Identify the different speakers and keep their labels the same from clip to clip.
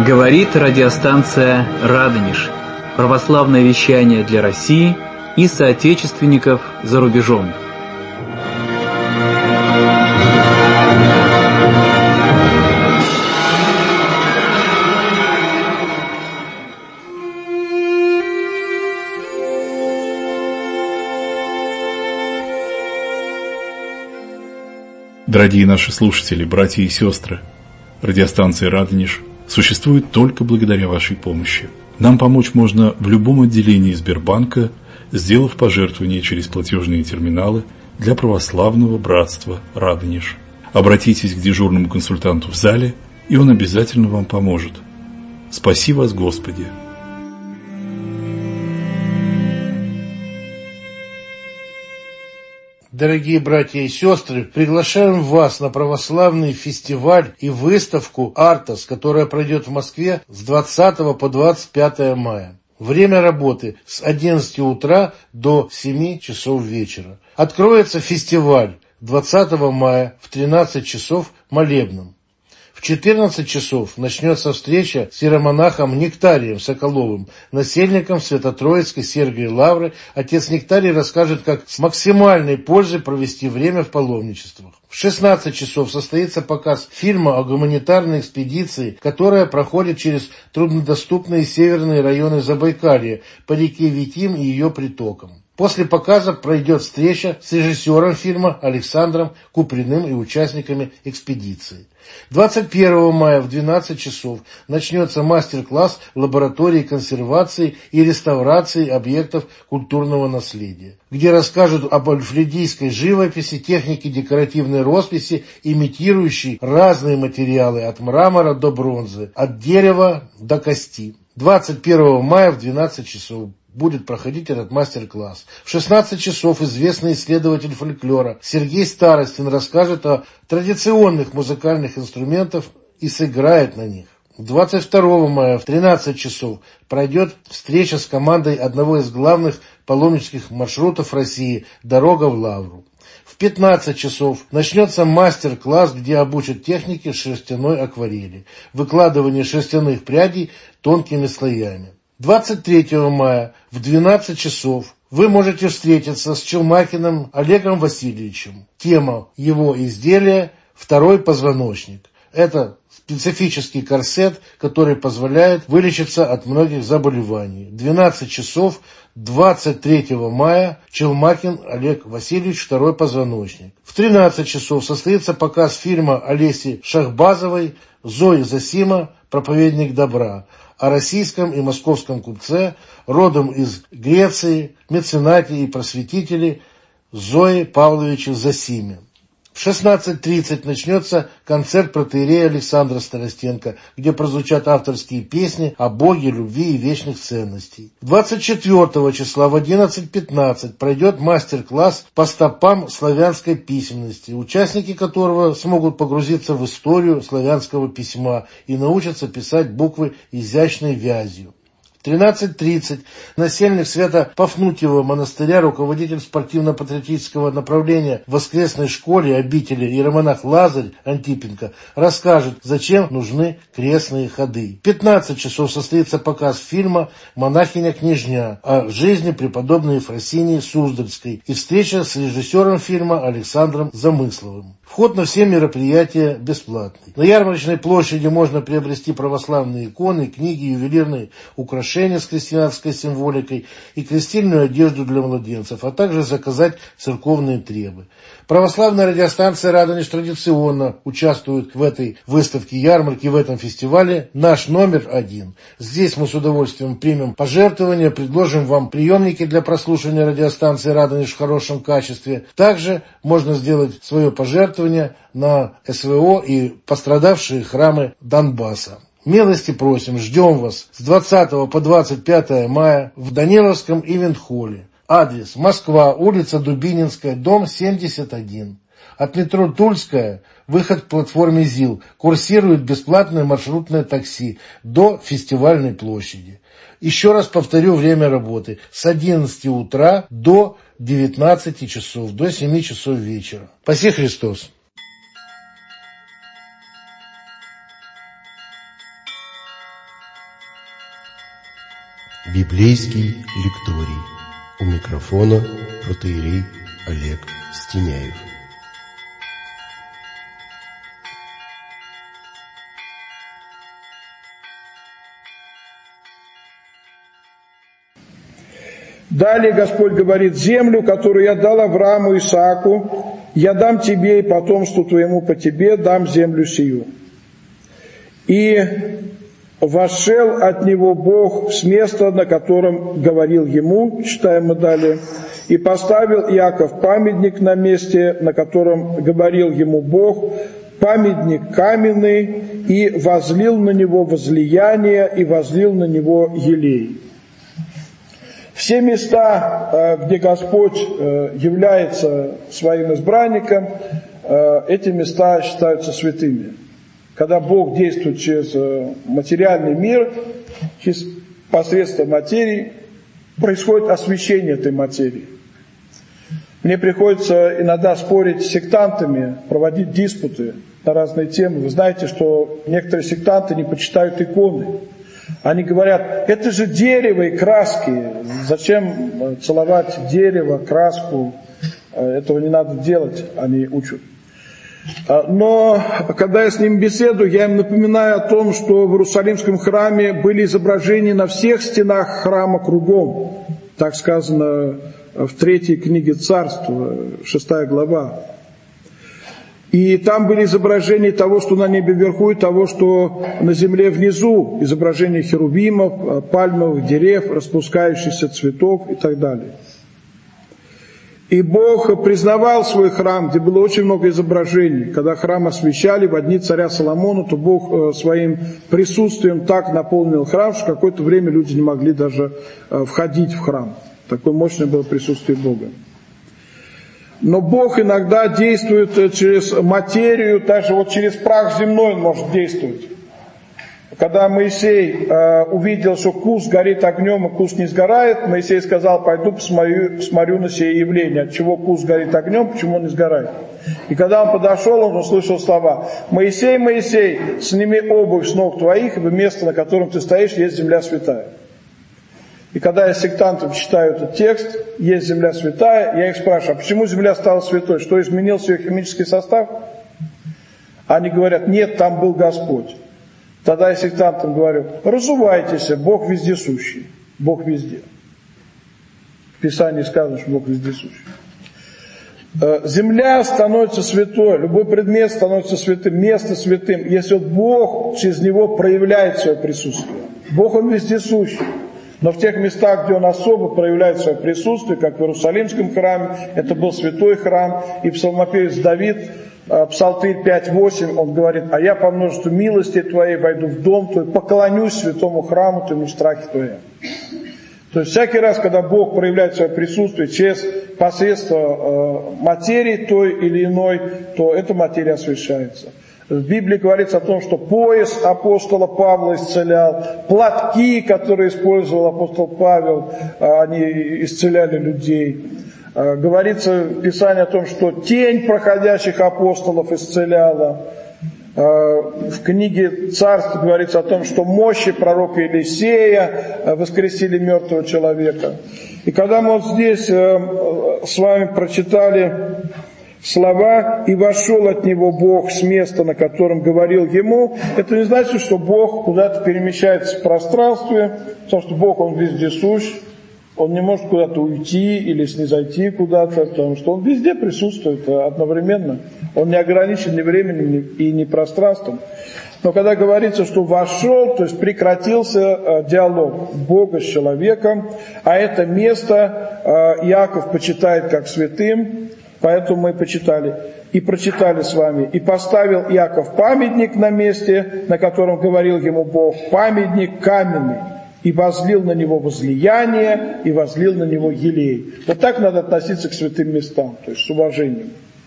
Speaker 1: Говорит радиостанция «Радонеж». Православное вещание для России и соотечественников за рубежом.
Speaker 2: Дорогие наши слушатели, братья и сестры, радиостанция «Радонеж» существует только благодаря вашей помощи. Нам помочь можно в любом отделении Сбербанка, сделав пожертвование через платежные терминалы для православного братства «Радонеж». Обратитесь к дежурному консультанту в зале, и он обязательно вам поможет. Спаси вас, Господи!
Speaker 3: Дорогие братья и сестры, приглашаем вас на православный фестиваль и выставку «Артос», которая пройдет в Москве с 20 по 25 мая. Время работы с 11 утра до 7 часов вечера. Откроется фестиваль 20 мая в 13 часов молебном. В 14 часов начнется встреча с иеромонахом Нектарием Соколовым, насельником Свято-Троицкой Сергиевой Лавры. Отец Нектарий расскажет, как с максимальной пользой провести время в паломничествах. В 16 часов состоится показ фильма о гуманитарной экспедиции, которая проходит через труднодоступные северные районы Забайкалья по реке Витим и ее притокам. После показа пройдет встреча с режиссером фильма Александром Куприным и участниками экспедиции. 21 мая в 12 часов начнется мастер-класс в лаборатории консервации и реставрации объектов культурного наследия, где расскажут об альфредийской живописи, технике декоративной росписи, имитирующей разные материалы от мрамора до бронзы, от дерева до кости. 21 мая в 12 часов будет проходить этот мастер-класс. В 16 часов известный исследователь фольклора Сергей Старостин расскажет о традиционных музыкальных инструментах и сыграет на них. 22 мая в 13 часов пройдет встреча с командой одного из главных паломнических маршрутов России «Дорога в Лавру». В 15 часов начнется мастер-класс, где обучат технике шерстяной акварели, выкладывание шерстяных прядей тонкими слоями. 23 мая в 12 часов вы можете встретиться с Челмакиным Олегом Васильевичем. Тема его изделия «Второй позвоночник». Это специфический корсет, который позволяет вылечиться от многих заболеваний. 12 часов 23 мая Челмакин Олег Васильевич «Второй позвоночник». В 13 часов состоится показ фильма Олеси Шахбазовой «Зои Зосима. Проповедник добра» о российском и московском купце, родом из Греции, меценате и просветителе Зое Павловиче Зосиме. В 16:30 начнется концерт протоиерея Александра Старостенко, где прозвучат авторские песни о Боге, любви и вечных ценностей. 24 числа в 11:15 пройдет мастер-класс по стопам славянской письменности, участники которого смогут погрузиться в историю славянского письма и научатся писать буквы изящной вязью. В 13:30 насельник Свято-Пафнутьева монастыря, руководитель спортивно-патриотического направления в воскресной школе обители иеромонах Лазарь Антипенко расскажет, зачем нужны крестные ходы. В 15 часов состоится показ фильма «Монахиня-княжня» о жизни преподобной Ефросинии Суздальской и встреча с режиссером фильма Александром Замысловым. Вход на все мероприятия бесплатный. На ярмарочной площади можно приобрести православные иконы, книги, ювелирные украшения с христианской символикой и крестильную одежду для младенцев, а также заказать церковные требы. Православная радиостанция «Радонеж» традиционно участвует в этой выставке ярмарки, в этом фестивале. Наш номер 1. Здесь мы с удовольствием примем пожертвования, предложим вам приемники для прослушивания радиостанции «Радонеж» в хорошем качестве. Также можно сделать свое пожертвование на СВО и пострадавшие храмы Донбасса. Милости просим, ждем вас с 20 по 25 мая в Даниловском ивент-холле. Адрес: Москва, улица Дубининская, дом 71. От метро Тульская, выход к платформе ЗИЛ. Курсирует бесплатное маршрутное такси до фестивальной площади. Еще раз повторю время работы: с 11 утра до 19 часов, до 7 часов вечера. Спаси Христос!
Speaker 4: Библейский лекторий. У микрофона протоиерей Олег Стеняев.
Speaker 5: Далее Господь говорит: землю, которую я дал Аврааму и Исааку, я дам тебе и потомству твоему по тебе дам землю сию. И вошел от него Бог с места, на котором говорил ему, читаем мы далее, и поставил Иаков памятник на месте, на котором говорил ему Бог, памятник каменный, и возлил на него возлияние, и возлил на него елей. Все места, где Господь является своим избранником, эти места считаются святыми. Когда Бог действует через материальный мир, через посредством материи, происходит освящение этой материи. Мне приходится иногда спорить с сектантами, проводить диспуты на разные темы. Вы знаете, что некоторые сектанты не почитают иконы. Они говорят: это же дерево и краски, зачем целовать дерево, краску, этого не надо делать, они учат. Но когда я с ним беседую, я им напоминаю о том, что в Иерусалимском храме были изображения на всех стенах храма кругом. Так сказано в 3 книге Царства, 6 глава. И там были изображения того, что на небе вверху, и того, что на земле внизу. Изображения херувимов, пальмовых дерев, распускающихся цветов и так далее. И Бог признавал свой храм, где было очень много изображений. Когда храм освящали в дни царя Соломона, то Бог своим присутствием так наполнил храм, что какое-то время люди не могли даже входить в храм. Такое мощное было присутствие Бога. Но Бог иногда действует через материю, даже вот через прах земной Он может действовать. Когда Моисей увидел, что куст горит огнем, и куст не сгорает, Моисей сказал: пойду посмотрю на сие явление, от чего куст горит огнем, почему он не сгорает. И когда он подошел, он услышал слова: Моисей, Моисей, сними обувь с ног твоих, ибо место, на котором ты стоишь, есть земля святая. И когда я сектантам читаю этот текст, есть земля святая, я их спрашиваю: а почему земля стала святой? Что, изменился ее химический состав? Они говорят: нет, там был Господь. Тогда я сектантам говорю: разувайтесь, Бог вездесущий. Бог везде. В Писании сказано, что Бог вездесущий. Земля становится святой, любой предмет становится святым, место святым, если вот Бог через него проявляет свое присутствие. Бог, Он вездесущий. Но в тех местах, где Он особо проявляет свое присутствие, как в Иерусалимском храме, это был святой храм, и псалмопевец Давид, Псалтырь 5:8, он говорит: а я по множеству милости твоей войду в дом твой, поклонюсь святому храму твоему в страхе твоем. То есть всякий раз, когда Бог проявляет свое присутствие через посредство материи той или иной, то эта материя освящается. В Библии говорится о том, что пояс апостола Павла исцелял, платки, которые использовал апостол Павел, они исцеляли людей. Говорится в Писании о том, что тень проходящих апостолов исцеляла. В книге Царств говорится о том, что мощи пророка Елисея воскресили мертвого человека. И когда мы вот здесь с вами прочитали слова «и вошел от него Бог с места, на котором говорил ему», это не значит, что Бог куда-то перемещается в пространстве, потому что Бог, Он вездесущ, Он не может куда-то уйти или снизойти куда-то, потому что Он везде присутствует одновременно. Он не ограничен ни временем, и ни пространством. Но когда говорится, что вошел, то есть прекратился диалог Бога с человеком, а это место Иаков почитает как святым, поэтому мы почитали и прочитали с вами. «И поставил Иаков памятник на месте, на котором говорил ему Бог, памятник каменный, и возлил на него возлияние, и возлил на него елей». Вот так надо относиться к святым местам, то есть с уважением.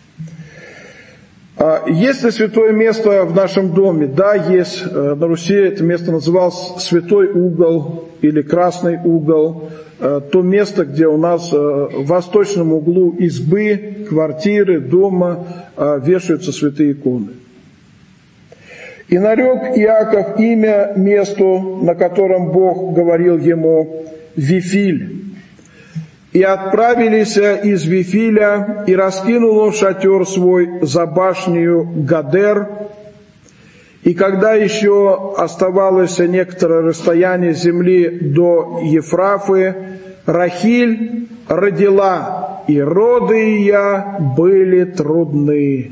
Speaker 5: Есть ли святое место в нашем доме? Да, есть. На Руси это место называлось Святой угол или Красный угол. То место, где у нас в восточном углу избы, квартиры, дома вешаются святые иконы. И нарек Иаков имя месту, на котором Бог говорил ему, Вифиль. И отправились из Вифиля, и раскинул он шатер свой за башнею Гадер. И когда еще оставалось некоторое расстояние земли до Ефрафы, Рахиль родила, и роды ее были трудны.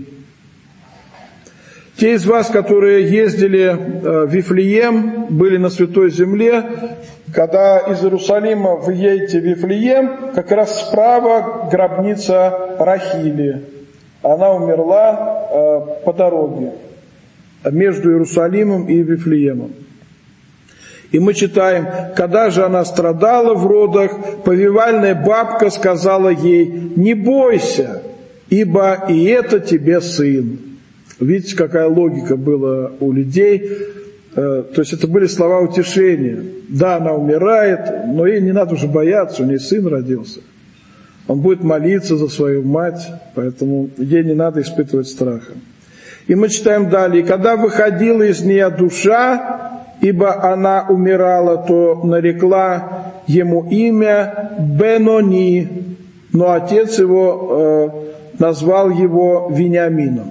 Speaker 5: Те из вас, которые ездили в Вифлеем, были на Святой Земле, когда из Иерусалима вы едете в Вифлеем, как раз справа гробница Рахили. Она умерла по дороге между Иерусалимом и Вифлеемом. И мы читаем, когда же она страдала в родах, повивальная бабка сказала ей: «Не бойся, ибо и это тебе сын». Видите, какая логика была у людей. То есть это были слова утешения. Да, она умирает, но ей не надо уже бояться, у нее сын родился. Он будет молиться за свою мать, поэтому ей не надо испытывать страха. И мы читаем далее. «И когда выходила из нее душа, ибо она умирала, то нарекла ему имя Бенони, но отец его назвал его Вениамином».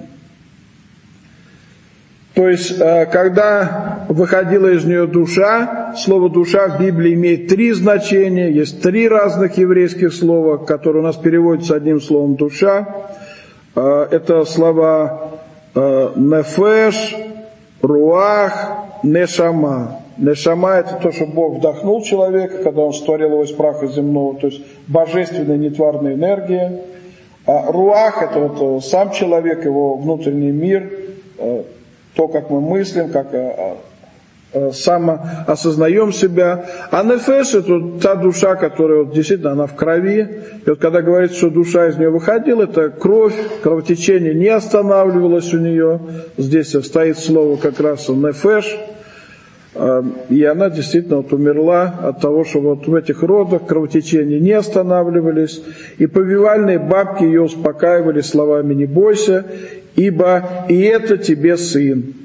Speaker 5: То есть, когда выходила из нее душа, слово «душа» в Библии имеет 3 значения, есть 3 разных еврейских слова, которые у нас переводятся одним словом «душа». Это слова «нефеш», «руах», «нешама». «Нешама» – это то, что Бог вдохнул человека, когда Он створил его из праха земного, то есть божественная нетварная энергия. А «руах» – это вот сам человек, его внутренний мир, то, как мы мыслим, как самоосознаем себя. А нефеш – это та душа, которая вот, действительно она в крови. И вот когда говорится, что душа из нее выходила, это кровь, кровотечение не останавливалось у нее. Здесь стоит слово как раз нефеш. И она действительно вот умерла от того, что вот в этих родах кровотечения не останавливались. И повивальные бабки ее успокаивали словами «не бойся, ибо и это тебе сын».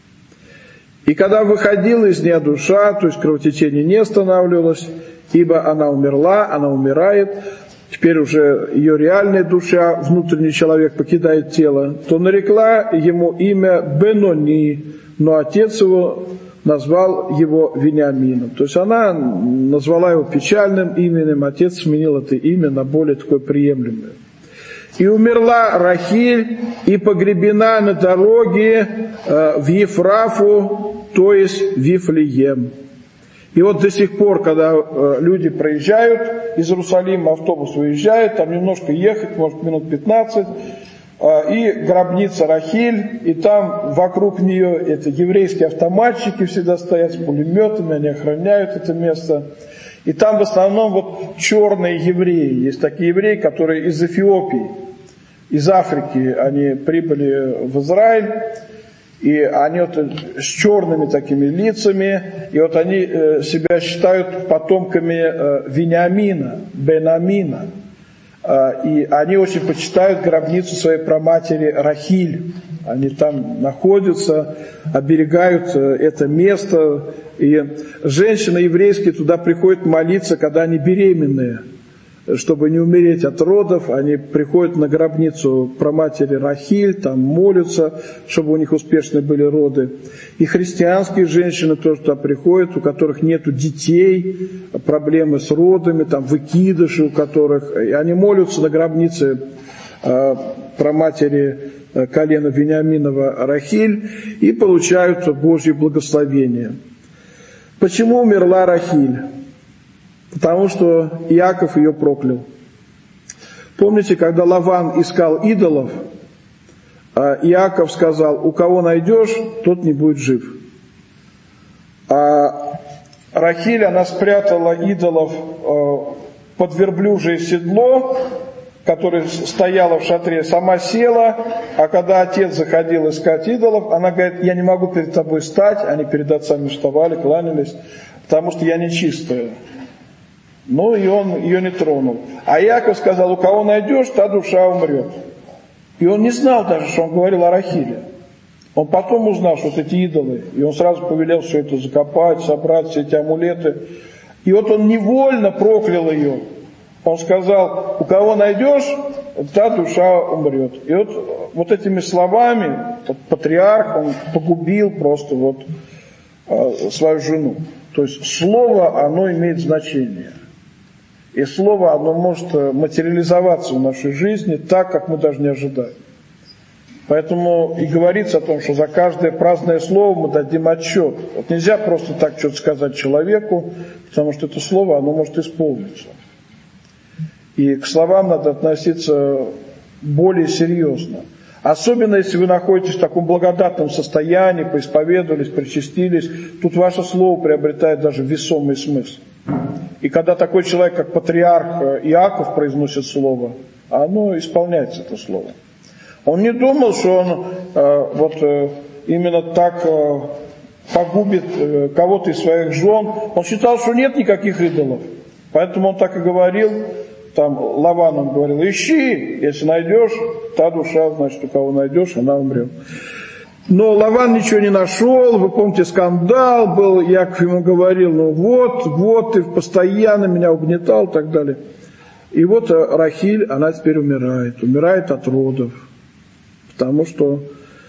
Speaker 5: И когда выходила из нее душа, то есть кровотечение не останавливалось, ибо она умерла, она умирает, теперь уже ее реальная душа, внутренний человек покидает тело, то нарекла ему имя Бенони, но отец его назвал его Вениамином. То есть она назвала его печальным именем, отец сменил это имя на более такое приемлемое. И умерла Рахиль, и погребена на дороге в Ефрафу, то есть в Вифлеем. И вот до сих пор, когда люди проезжают из Иерусалима, автобус уезжает, там немножко ехать, может минут 15, и гробница Рахиль, и там вокруг нее это еврейские автоматчики всегда стоят с пулеметами, они охраняют это место. И там в основном вот черные евреи. Есть такие евреи, которые из Эфиопии, из Африки, они прибыли в Израиль, и они вот с черными такими лицами, и вот они себя считают потомками Вениамина, Бенамина. И они очень почитают гробницу своей праматери Рахиль. Они там находятся, оберегают это место. И женщины еврейские туда приходят молиться, когда они беременные. Чтобы не умереть от родов, они приходят на гробницу праматери Рахиль, там молятся, чтобы у них успешные были роды. И христианские женщины тоже туда приходят, у которых нету детей, проблемы с родами, там выкидыши у которых. И они молятся на гробнице праматери колена Вениаминова Рахиль и получают Божье благословение. Почему умерла Рахиль? Потому что Иаков ее проклял. Помните, когда Лаван искал идолов, Иаков сказал: у кого найдешь, тот не будет жив. А Рахиль, она спрятала идолов под верблюжье седло, которое стояло в шатре, сама села, а когда отец заходил искать идолов, она говорит: я не могу перед тобой стать. Они перед отцами вставали, кланялись, потому что я нечистая. Ну и он ее не тронул. А Иаков сказал: у кого найдешь, та душа умрет. И он не знал даже, что он говорил о Рахиле. Он потом узнал, что вот эти идолы, и он сразу повелел все это закопать, собрать, все эти амулеты. И вот он невольно проклял ее. Он сказал, у кого найдешь, та душа умрет. И вот этими словами патриарх, он погубил просто свою жену. То есть слово, оно имеет значение. И слово, оно может материализоваться в нашей жизни так, как мы даже не ожидаем. Поэтому и говорится о том, что за каждое праздное слово мы дадим отчет. Вот нельзя просто так что-то сказать человеку, потому что это слово, оно может исполниться. И к словам надо относиться более серьезно. Особенно, если вы находитесь в таком благодатном состоянии, поисповедовались, причастились, тут ваше слово приобретает даже весомый смысл. И когда такой человек, как патриарх Иаков, произносит слово, оно исполняется, это слово. Он не думал, что он именно так погубит кого-то из своих жен. Он считал, что нет никаких идолов. Поэтому он так и говорил, там Лаван он говорил, ищи, если найдешь, та душа, значит, у кого найдешь, она умрет. Но Лаван ничего не нашел, вы помните, скандал был, Яков ему говорил, вот, ты постоянно меня угнетал и так далее. И вот Рахиль, она теперь умирает от родов. Потому что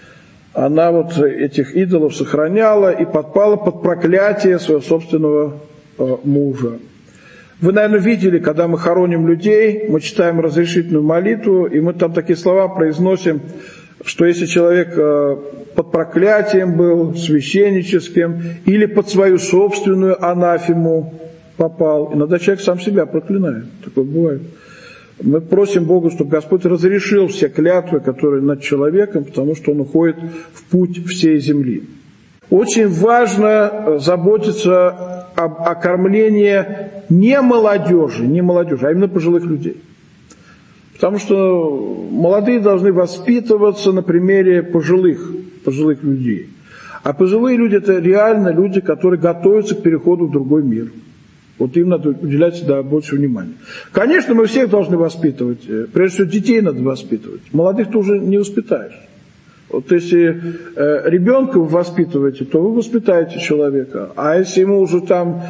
Speaker 5: она этих идолов сохраняла и подпала под проклятие своего собственного мужа. Вы, наверное, видели, когда мы хороним людей, мы читаем разрешительную молитву, и мы там такие слова произносим, что если человек под проклятием был, священническим, или под свою собственную анафему попал, иногда человек сам себя проклинает. Такое бывает. Мы просим Бога, чтобы Господь разрешил все клятвы, которые над человеком, потому что он уходит в путь всей земли. Очень важно заботиться о кормлении не молодежи, а именно пожилых людей. Потому что молодые должны воспитываться на примере пожилых людей. А пожилые люди – это реально люди, которые готовятся к переходу в другой мир. Вот им надо уделять всегда больше внимания. Конечно, мы всех должны воспитывать. Прежде всего, детей надо воспитывать. Молодых ты уже не воспитаешь. Вот если ребенка вы воспитываете, то вы воспитаете человека. А если ему уже там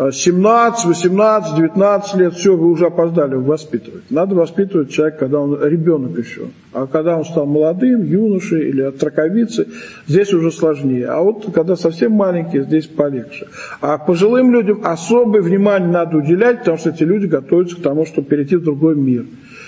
Speaker 5: 17, 18, 19 лет, все, вы уже опоздали воспитывать. Надо воспитывать человека, когда он ребенок еще. А когда он стал молодым, юношей или отраковицей, здесь уже сложнее. А вот когда совсем маленькие, здесь полегче. А пожилым людям особое внимание надо уделять, потому что эти люди готовятся к тому, чтобы перейти в другой мир.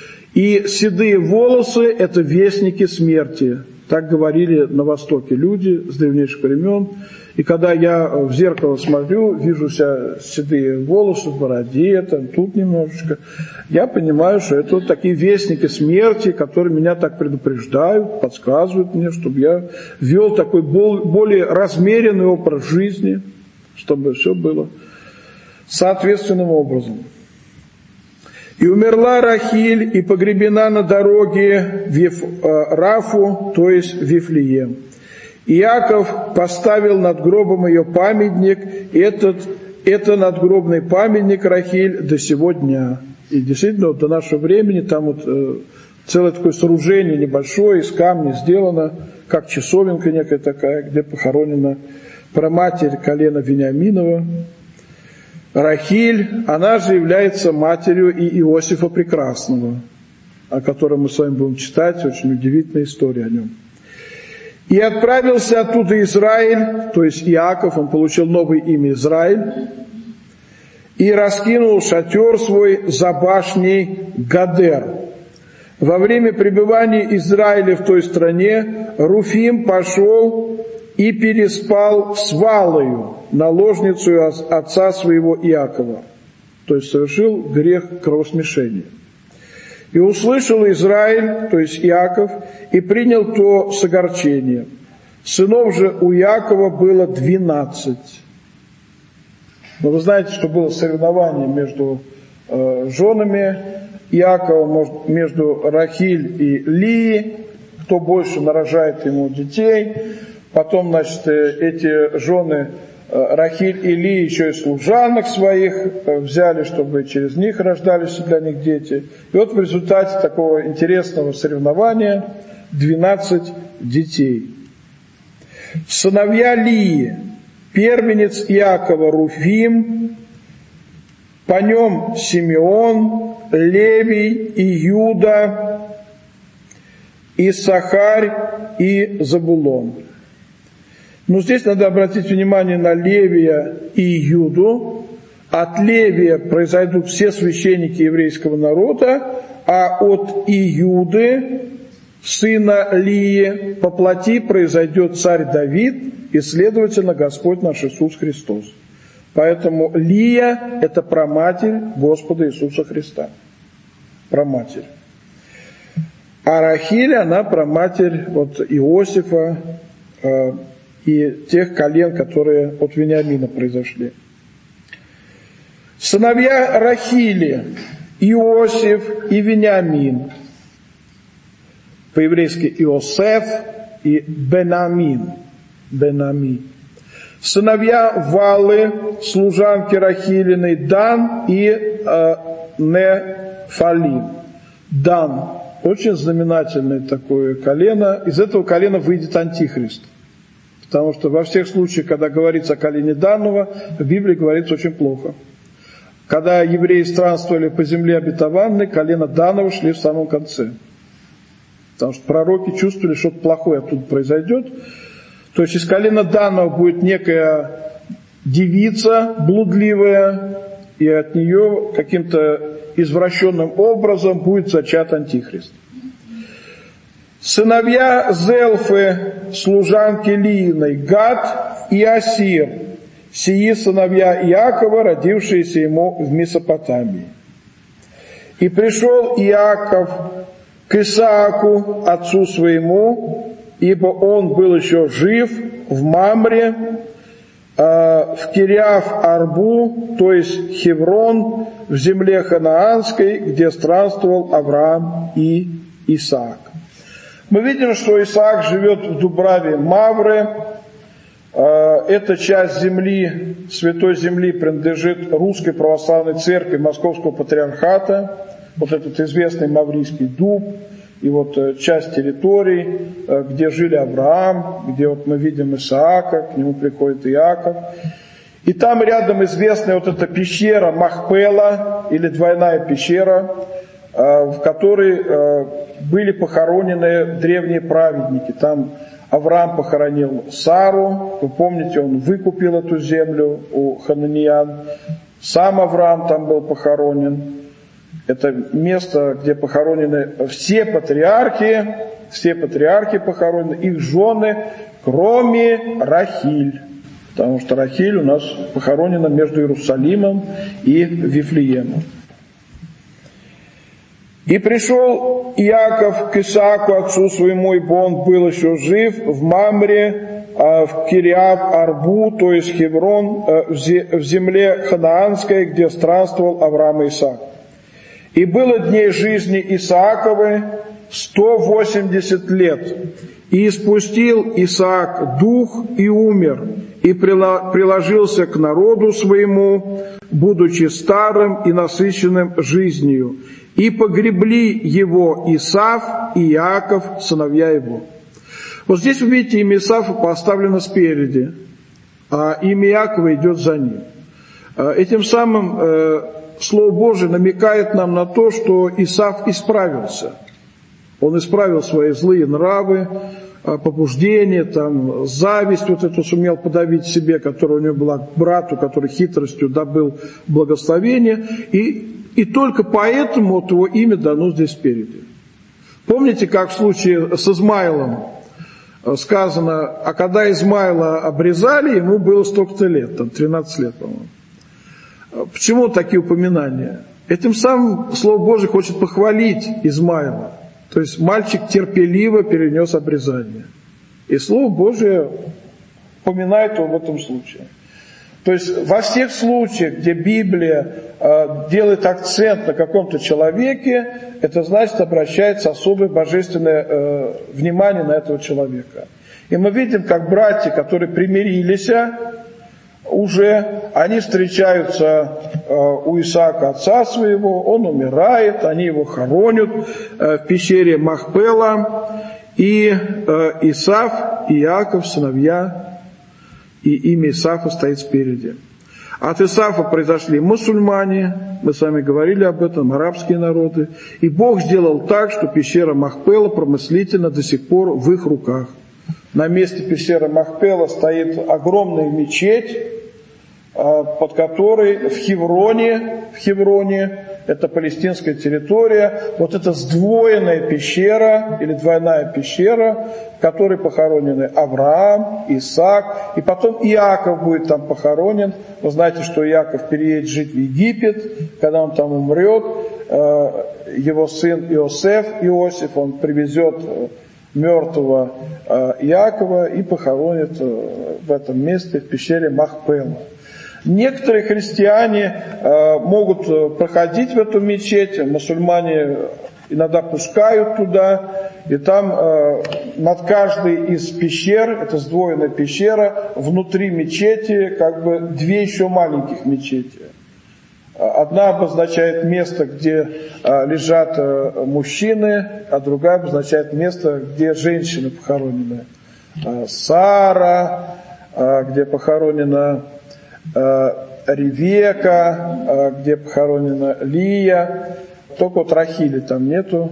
Speaker 5: И седые волосы – это вестники смерти. Так говорили на Востоке люди с древнейших времен. И когда я в зеркало смотрю, вижу себя седые волосы в бороде, там, тут немножечко, я понимаю, что это вот такие вестники смерти, которые меня так предупреждают, подсказывают мне, чтобы я вел такой более размеренный образ жизни, чтобы все было соответственным образом. И умерла Рахиль, и погребена на дороге в Рафу, то есть в Вифлеем. Иаков поставил над гробом ее памятник, и это надгробный памятник Рахиль до сего дня. И действительно, вот до нашего времени там вот целое такое сооружение небольшое, из камня сделано, как часовенка некая такая, где похоронена праматерь колена Вениаминова. Рахиль, она же является матерью и Иосифа Прекрасного, о котором мы с вами будем читать, очень удивительная история о нем. И отправился оттуда Израиль, то есть Иаков, он получил новое имя Израиль, и раскинул шатер свой за башней Гадер. Во время пребывания Израиля в той стране Руфим пошел и переспал с Валою, наложницей отца своего Иакова, то есть совершил грех кровосмешения. И услышал Израиль, то есть Иаков, и принял то с огорчением. Сынов же у Иакова было 12. Но вы знаете, что было соревнование между женами Иакова, между Рахиль и Лией, кто больше нарожает ему детей. Потом, значит, эти жены Рахиль и Лия еще и служанок своих взяли, чтобы через них рождались для них дети. И вот в результате такого интересного соревнования 12 детей. Сыновья Лии, первенец Иакова Руфим, по нем Симеон, Левий, Иуда, Иссахарь и Забулон. Но здесь надо обратить внимание на Левия и Иуду. От Левия произойдут все священники еврейского народа, а от Иуды, сына Лии, по плоти произойдет царь Давид и, следовательно, Господь наш Иисус Христос. Поэтому Лия – это праматерь Господа Иисуса Христа. Праматерь. А Рахиль, она праматерь вот Иосифа и тех колен, которые от Вениамина произошли. Сыновья Рахили, Иосиф и Вениамин, по-еврейски Иосеф и Бенамин. Сыновья Валы, служанки Рахилиной, Дан и Нефалим. Дан, очень знаменательное такое колено. Из этого колена выйдет Антихрист. Потому что во всех случаях, когда говорится о колене Данова, в Библии говорится очень плохо. Когда евреи странствовали по земле обетованной, колено Данова шли в самом конце. Потому что пророки чувствовали, что что-то плохое оттуда произойдет. То есть из колена Данова будет некая девица блудливая, и от нее каким-то извращенным образом будет зачат Антихрист. Сыновья Зелфы, служанки Лииной, Гад и Асир, сии сыновья Иакова, родившиеся ему в Месопотамии. И пришел Иаков к Исааку, отцу своему, ибо он был еще жив в Мамре, в Кириаф-Арбу, то есть Хеврон, в земле ханаанской, где странствовал Авраам и Исаак. Мы видим, что Исаак живет в Дубраве Мавры. Эта часть земли, святой земли, принадлежит Русской Православной Церкви Московского Патриархата. Вот этот известный Маврийский дуб. И вот часть территорий, где жили Авраам, где вот мы видим Исаака, к нему приходит Иаков. И там рядом известная вот эта пещера Махпела, или двойная пещера, в которой были похоронены древние праведники. Там Авраам похоронил Сару, вы помните, он выкупил эту землю у хананеян. Сам Авраам там был похоронен. Это место, где похоронены все патриархи похоронены, их жены, кроме Рахиль. Потому что Рахиль у нас похоронена между Иерусалимом и Вифлеемом. И пришел Иаков к Исааку, отцу своему, ибо он был еще жив в Мамре, в Кириаф-Арбу, то есть Хеврон, в земле ханаанской, где странствовал Авраам и Исаак. И было дней жизни Исааковой 180 лет. И испустил Исаак дух и умер, и приложился к народу своему, будучи старым и насыщенным жизнью. И погребли его Исав и Иаков, сыновья его. Вот здесь вы видите, имя Исафа поставлено спереди, а имя Иакова идет за ним. Этим самым Слово Божие намекает нам на то, что Исав исправился. Он исправил свои злые нравы, побуждения, там, зависть вот эту сумел подавить себе, которая у него была к брату, который хитростью добыл благословение. И только поэтому вот его имя дано здесь спереди. Помните, как в случае с Измаилом сказано, а когда Измаила обрезали, ему было столько-то лет, там 13 лет, по-моему. Почему такие упоминания? Этим самым Слово Божие хочет похвалить Измаила. То есть мальчик терпеливо перенес обрезание. И Слово Божие упоминает его в этом случае. То есть во всех случаях, где Библия делает акцент на каком-то человеке, это значит обращается особое божественное внимание на этого человека. И мы видим, как братья, которые примирились, уже они встречаются у Исаака, отца своего, он умирает, они его хоронят в пещере Махпела, и Исав и Иаков, сыновья, и имя Исафа стоит спереди. От Исафа произошли мусульмане, мы с вами говорили об этом, арабские народы. И Бог сделал так, что пещера Махпела промыслительно до сих пор в их руках. На месте пещеры Махпела стоит огромная мечеть, под которой в Хевроне, это палестинская территория, вот эта сдвоенная пещера или двойная пещера, в которой похоронены Авраам, Исаак, и потом Иаков будет там похоронен. Вы знаете, что Иаков переедет жить в Египет, когда он там умрет, его сын Иосиф, он привезет мертвого Иакова и похоронит в этом месте, в пещере Махпела. Некоторые христиане могут проходить в эту мечеть, мусульмане иногда пускают туда, и там над каждой из пещер, это сдвоенная пещера, внутри мечети как бы две еще маленьких мечети. Одна обозначает место, где лежат мужчины, а другая обозначает место, где женщины похоронены. Сара, где похоронена Ревека, где похоронена Лия, только вот Рахили там нету.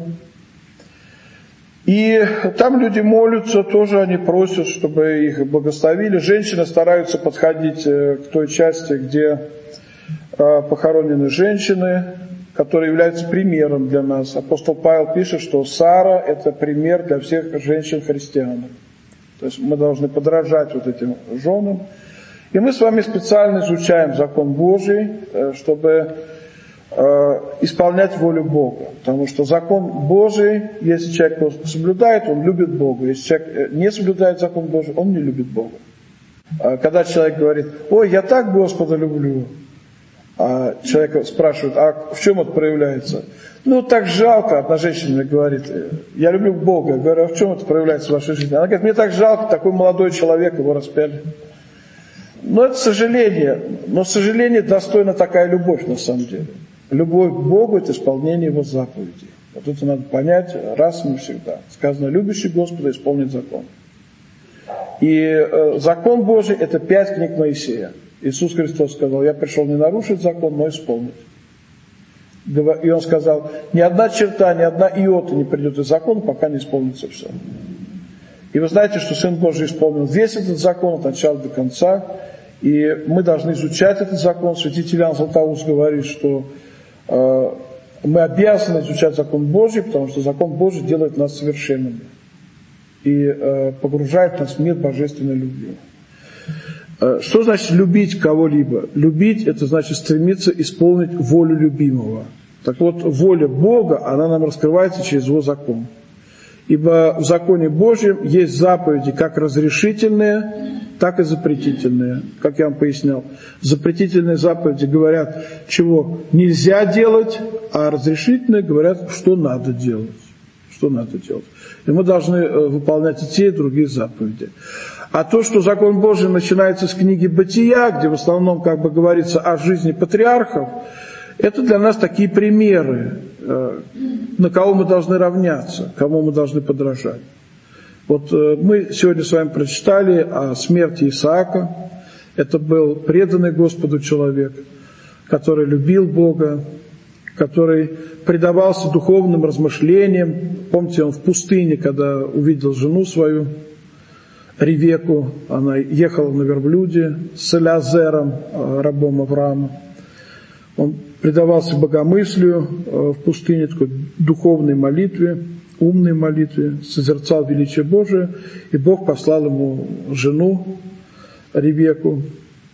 Speaker 5: И там люди молятся, тоже они просят, чтобы их благословили. Женщины стараются подходить к той части, где похоронены женщины, которые являются примером для нас. Апостол Павел пишет, что Сара – это пример для всех женщин-христиан. То есть мы должны подражать вот этим женам. И мы с вами специально изучаем закон Божий, чтобы исполнять волю Бога. Потому что закон Божий, если человек его соблюдает, он любит Бога. Если человек не соблюдает закон Божий, он не любит Бога. Когда человек говорит: «Ой, я так Господа люблю», а человек спрашивает: «А в чем это проявляется?» «Ну, так жалко», одна женщина мне говорит: «Я люблю Бога». Я говорю: «А в чем это проявляется в вашей жизни?» Она говорит: «Мне так жалко, такой молодой человек, его распяли». Но это сожаление. Но сожаление достойна такая любовь на самом деле. Любовь к Богу – это исполнение Его заповедей. Вот это надо понять раз и навсегда. Сказано: любящий Господа исполнит закон. И закон Божий – это 5 книг Моисея. Иисус Христос сказал: «Я пришел не нарушить закон, но исполнить». И Он сказал: ни одна черта, ни одна иота не придет из закона, пока не исполнится все. И вы знаете, что Сын Божий исполнил весь этот закон от начала до конца. И мы должны изучать этот закон. Святитель Иоанн Златоуст говорит, что мы обязаны изучать закон Божий, потому что закон Божий делает нас совершенными и погружает нас в мир божественной любви. Что значит любить кого-либо? Любить – это значит стремиться исполнить волю любимого. Так вот, воля Бога, она нам раскрывается через Его закон. Ибо в законе Божьем есть заповеди как разрешительные, так и запретительные. Как я вам пояснял, запретительные заповеди говорят, чего нельзя делать, а разрешительные говорят, что надо делать. Что надо делать. И мы должны выполнять и те, и другие заповеди. А то, что закон Божий начинается с книги Бытия, где в основном как бы говорится о жизни патриархов, это для нас такие примеры, на кого мы должны равняться, кому мы должны подражать. Вот мы сегодня с вами прочитали о смерти Исаака. Это был преданный Господу человек, который любил Бога, который предавался духовным размышлениям. Помните, он в пустыне, когда увидел жену свою, Ревеку, она ехала на верблюде с Элиазером, рабом Авраама. Он предавался богомыслию в пустыне, такой духовной молитве, умной молитве, созерцал величие Божие, и Бог послал ему жену Ревеку.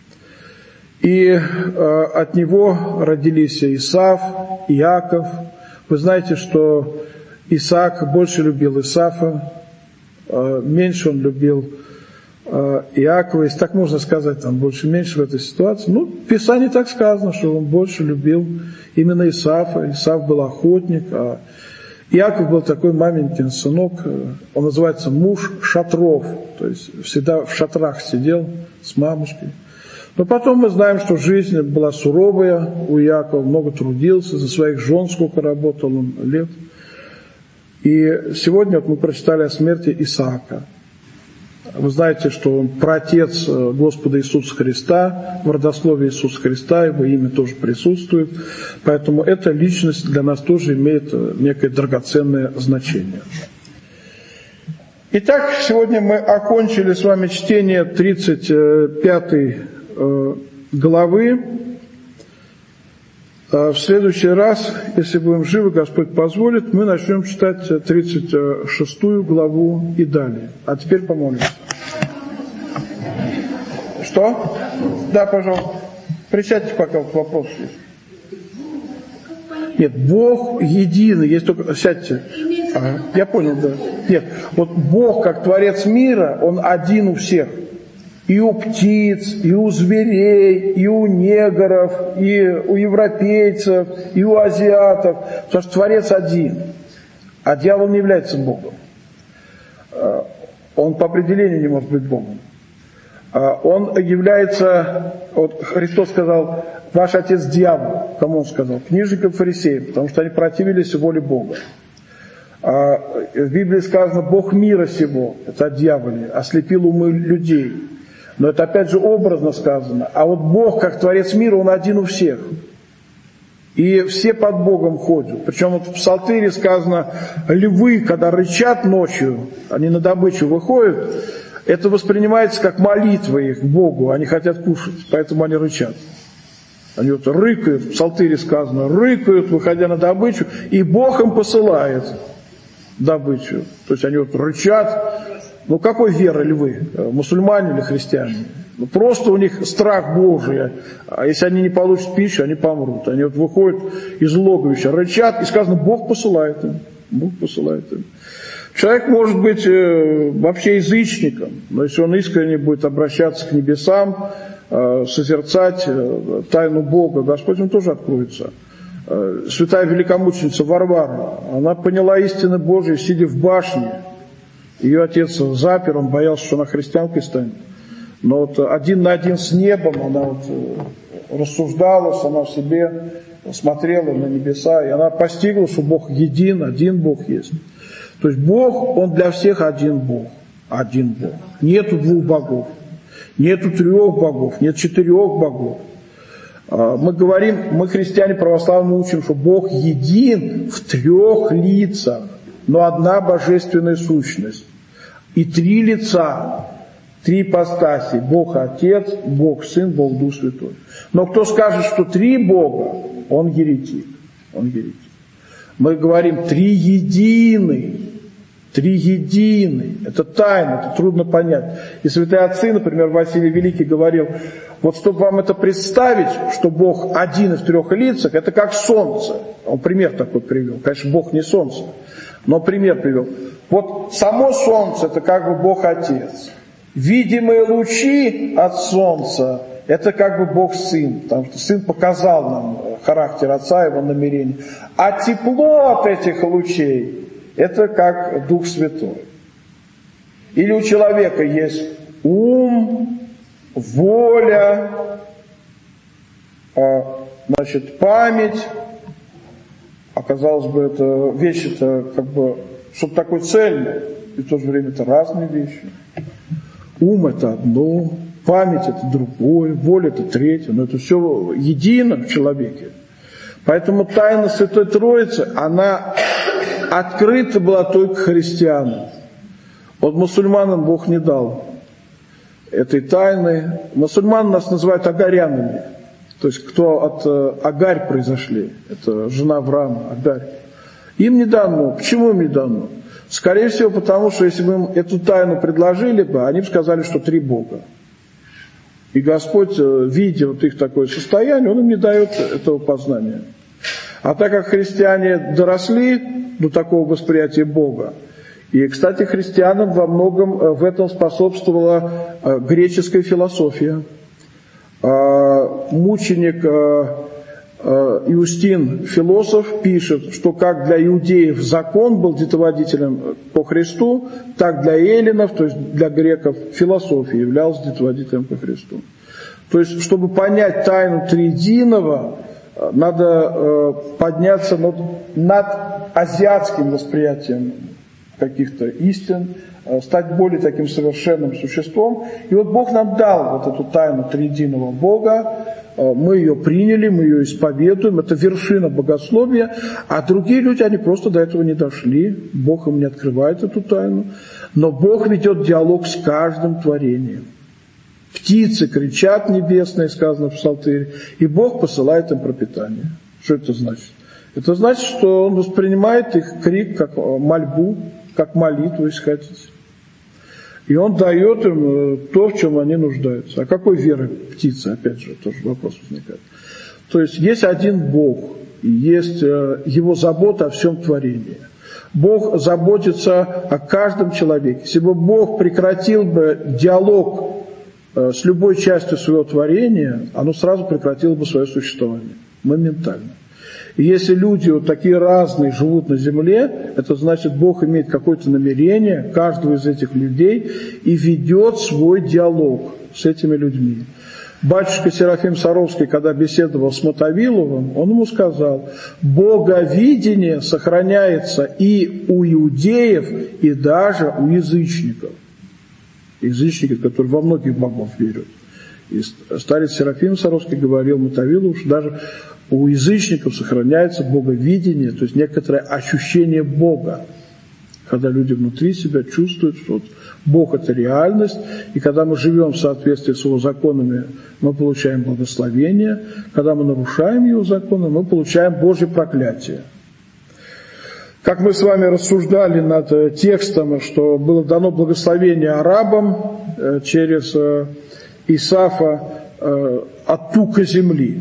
Speaker 5: И от него родились Исав, Иаков. Вы знаете, что Исаак больше любил Исафа, меньше он любил Иакова, если так можно сказать, там больше-меньше в этой ситуации. Ну, в Писании так сказано, что он больше любил именно Исафа. Исаф был охотник, а Иаков был такой маменькин сынок, он называется муж шатров, то есть всегда в шатрах сидел с мамушкой. Но потом мы знаем, что жизнь была суровая у Иакова, много трудился, за своих жен сколько работал он лет. И сегодня вот мы прочитали о смерти Исаака. Вы знаете, что он праотец Господа Иисуса Христа, в родословии Иисуса Христа, его имя тоже присутствует. Поэтому эта личность для нас тоже имеет некое драгоценное значение. Итак, сегодня мы окончили с вами чтение 35 главы. В следующий раз, если будем живы, Господь позволит, мы начнем читать 36 главу и далее. А теперь помолимся. Что? Да, пожалуйста. Присядьте, пока вопрос есть. Нет, Бог единый, есть только... Сядьте. Ага, я понял, да. Нет, вот Бог, как Творец мира, Он один у всех. И у птиц, и у зверей, и у негров, и у европейцев, и у азиатов. Потому что Творец один. А дьявол не является Богом. Он по определению не может быть Богом. Он является, вот Христос сказал, ваш отец дьявол. Кому он сказал? Книжникам, фарисеям, потому что они противились воле Бога. В Библии сказано, Бог мира сего, это о дьяволе, ослепил умы людей. Но это опять же образно сказано. А вот Бог, как Творец мира, Он один у всех. И все под Богом ходят. Причем вот в Псалтире сказано, львы, когда рычат ночью, они на добычу выходят, это воспринимается как молитва их к Богу. Они хотят кушать, поэтому они рычат. Они вот рыкают, в Псалтире сказано, рыкают, выходя на добычу, и Бог им посылает добычу. То есть они вот рычат. Ну какой веры львы? Мусульмане или христиане? Ну, просто у них страх Божий. А если они не получат пищу, они помрут. Они вот выходят из логовища, рычат, и сказано, Бог посылает им. Бог посылает им. Человек может быть вообще язычником, но если он искренне будет обращаться к небесам, созерцать тайну Бога, Господь ему тоже откроется. Святая великомученица Варвара, она поняла истины Божьи, сидя в башне. Ее отец запер, он боялся, что она христианкой станет. Но вот один на один с небом она вот рассуждала сама в себе, смотрела на небеса, и она постигла, что Бог един, один Бог есть. То есть Бог, Он для всех один Бог. Один Бог. Нету двух богов, нету трех богов, нет четырех богов. Мы говорим, мы христиане православные учим, что Бог един в трех лицах, но одна божественная сущность. И три лица, три ипостаси. Бог Отец, Бог Сын, Бог Дух Святой. Но кто скажет, что три Бога, он еретик. Он еретик. Мы говорим три единый. Три единый. Это тайна, это трудно понять. И святые отцы, например, Василий Великий говорил, вот чтобы вам это представить, что Бог один в трех лицах, это как солнце. Он пример такой привел. Конечно, Бог не солнце, но пример привел. Вот само солнце, это как бы Бог Отец. Видимые лучи от солнца, это как бы Бог Сын, потому что Сын показал нам характер Отца, Его намерения. А тепло от этих лучей, это как Дух Святой. Или у человека есть ум, воля, значит, память. Оказалось бы, это вещь, это как бы что-то такое цельное, и в то же время это разные вещи. Ум это одно, память это другое, воля это третье, но это все едино в человеке. Поэтому тайна Святой Троицы, она открыта была только христианам. Вот мусульманам Бог не дал этой тайны. Мусульман нас называют агарянами. То есть, кто от Агарь произошли. Это жена Авраама, Агарь. Им не дано. Почему им не дано? Скорее всего, потому что если бы им эту тайну предложили бы, они бы сказали, что три Бога. И Господь, видя вот их такое состояние, Он им не дает этого познания. А так как христиане доросли до такого восприятия Бога, и, кстати, христианам во многом в этом способствовала греческая философия. Мученик Иустин, философ, пишет, что как для иудеев закон был детоводителем по Христу, так для эллинов, то есть для греков, философия являлась детоводителем по Христу. То есть, чтобы понять тайну триединого, надо подняться над азиатским восприятием каких-то истин, стать более таким совершенным существом. И вот Бог нам дал вот эту тайну триединого Бога, мы ее приняли, мы ее исповедуем, это вершина богословия, а другие люди, они просто до этого не дошли, Бог им не открывает эту тайну, но Бог ведет диалог с каждым творением. Птицы кричат небесные, сказано в Псалтире, и Бог посылает им пропитание. Что это значит? Это значит, что Он воспринимает их крик как мольбу, как молитву, если хотите. И Он дает им то, в чем они нуждаются. А какой веры птицы, опять же, тоже вопрос возникает. То есть один Бог, и есть Его забота о всем творении. Бог заботится о каждом человеке. Если бы Бог прекратил бы диалог с любой частью своего творения, оно сразу прекратило бы свое существование. Моментально. И если люди вот такие разные живут на земле, это значит, Бог имеет какое-то намерение каждого из этих людей и ведет свой диалог с этими людьми. Батюшка Серафим Саровский, когда беседовал с Мотовиловым, он ему сказал: боговидение сохраняется и у иудеев, и даже у язычников. Язычники, которые во многих богов верят. И старец Серафим Саровский говорил Мотовилову, что даже у язычников сохраняется боговидение, то есть некоторое ощущение Бога, когда люди внутри себя чувствуют, что вот Бог – это реальность, и когда мы живем в соответствии с Его законами, мы получаем благословение, когда мы нарушаем Его законы, мы получаем Божье проклятие. Как мы с вами рассуждали над текстом, что было дано благословение арабам через Исафа от тука земли.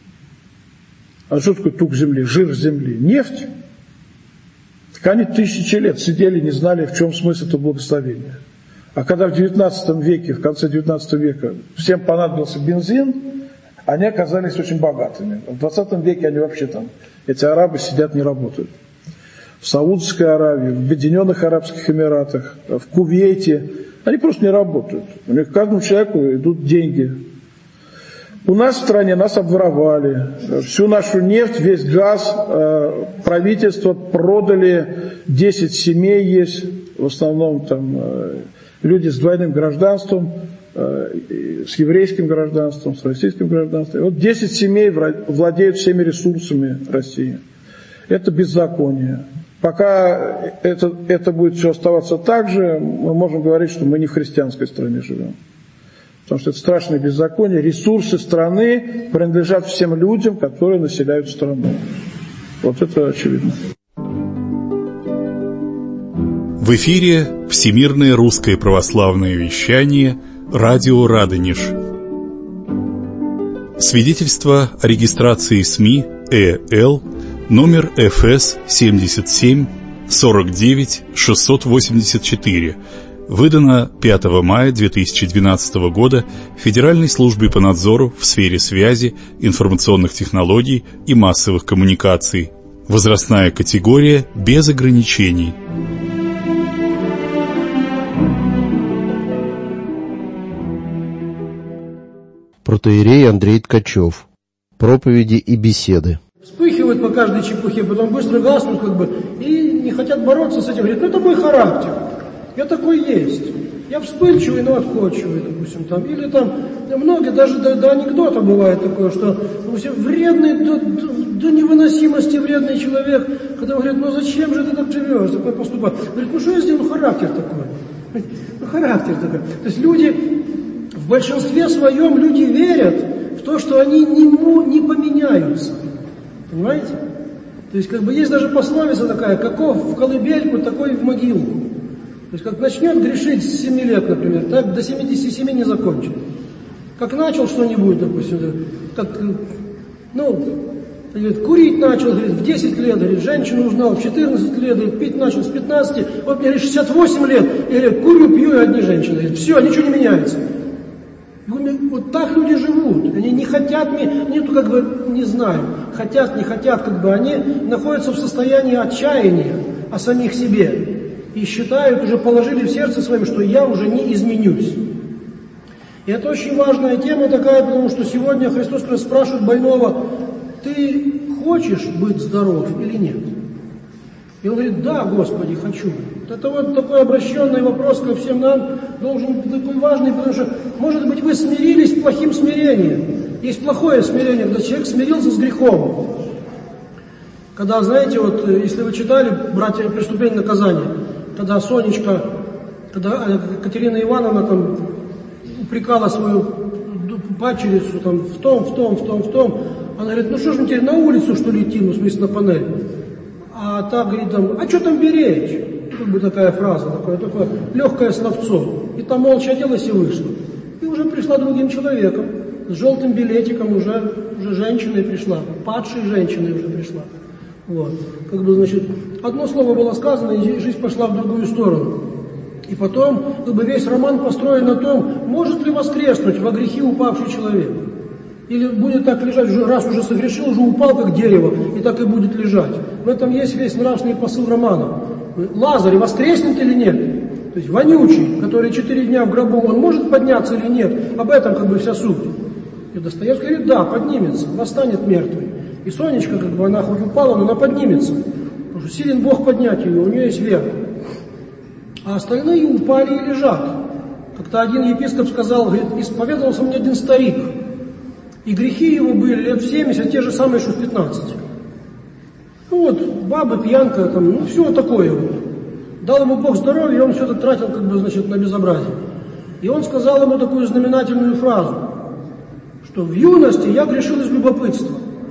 Speaker 5: А что такое тук земли? Жир земли. Нефть. Так они тысячи лет сидели, не знали, в чем смысл этого благословения. А когда в 19 веке, в конце 19 века всем понадобился бензин, они оказались очень богатыми. В 20 веке они вообще там, эти арабы сидят, не работают. В Саудовской Аравии, в Объединенных Арабских Эмиратах, в Кувейте, они просто не работают. У них каждому человеку идут деньги. У нас в стране нас обворовали, всю нашу нефть, весь газ, правительство продали, 10 семей есть, в основном там люди с двойным гражданством, с еврейским гражданством, с российским гражданством. И вот 10 семей владеют всеми ресурсами России. Это беззаконие. Пока это будет все оставаться так же, мы можем говорить, что мы не в христианской стране живем. Потому что это страшное беззаконие. Ресурсы страны принадлежат всем людям, которые населяют страну. Вот это очевидно.
Speaker 2: В эфире Всемирное русское православное вещание «Радио Радонеж». Свидетельство о регистрации СМИ ЭЛ номер ФС 77 49 684, выдано 5 мая 2012 года Федеральной службой по надзору в сфере связи, информационных технологий и массовых коммуникаций. Возрастная категория без ограничений.
Speaker 4: Протоиерей Андрей Ткачев. Проповеди и беседы.
Speaker 6: Вспыхивают по каждой чепухе, потом быстро гаснут и не хотят бороться с этим. Говорят, это мой характер, я такой есть. Я вспыльчивый, но отходчивый, допустим, там. Или там, многие, даже до анекдота бывает такое, что, допустим, вредный, до невыносимости вредный человек, когда говорят, ну зачем же ты так живешь, такой поступать? Говорит, ну что я сделал, характер такой. Ну характер такой. То есть люди, в большинстве своем люди верят в то, что они не поменяются. Понимаете? То есть есть даже пословица такая, каков в колыбельку, такой в могилку. То есть как начнет грешить с 7 лет, например, так до 77 не закончит. Как начал что-нибудь, допустим, курить начал, говорит, в 10 лет, говорит, женщину узнал, в 14 лет, говорит, пить начал с 15, вот мне, говорит, 68 лет, и говорит, курю, пью и одни женщины. Говорит, все, ничего не меняется. Вот так люди живут. Они не хотят, нету не знаю, хотят, не хотят, они находятся в состоянии отчаяния о самих себе. И считают, уже положили в сердце своем, что я уже не изменюсь. И это очень важная тема такая, потому что сегодня Христос спрашивает больного, ты хочешь быть здоров или нет? И он говорит: да, Господи, хочу. Это вот такой обращенный вопрос ко всем нам должен быть такой важный, потому что, может быть, вы смирились плохим смирением. Есть плохое смирение, когда человек смирился с грехом. Когда, знаете, вот, если вы читали «Братья, преступление и наказание», когда Сонечка, когда Катерина Ивановна там упрекала свою падчерицу там, в том, она говорит: ну что ж мне теперь на улицу, что ли, идти, ну, в смысле, на панель? А та говорит там: а что там беречь? Как бы такая фраза, такое легкое словцо. И там молча оделась и вышла. И уже пришла другим человеком, с желтым билетиком, уже женщиной пришла, падшей женщиной уже пришла. Вот. Как бы, значит, одно слово было сказано, и жизнь пошла в другую сторону. И потом, как бы, весь роман построен на том, может ли воскреснуть во грехи упавший человек. Или будет так лежать, раз уже согрешил, уже упал как дерево, и так и будет лежать. В этом есть весь нравственный посыл романа. Лазарь воскреснет или нет? То есть вонючий, который 4 дня в гробу, он может подняться или нет? Об этом как бы вся суть. И Достоевский говорит: да, поднимется, восстанет мертвый. И Сонечка, как бы, она хоть упала, но она поднимется. Потому что силен Бог поднять ее, у нее есть вера. А остальные упали и лежат. Как-то один епископ сказал, говорит: исповедовался мне один старик. И грехи его были лет в 70, те же самые, что в 15. Ну вот, баба, пьянка, там, ну все такое вот. Дал ему Бог здоровья, и он все это тратил, как бы, значит, на безобразие. И он сказал ему такую знаменательную фразу, что в юности я грешил из любопытства.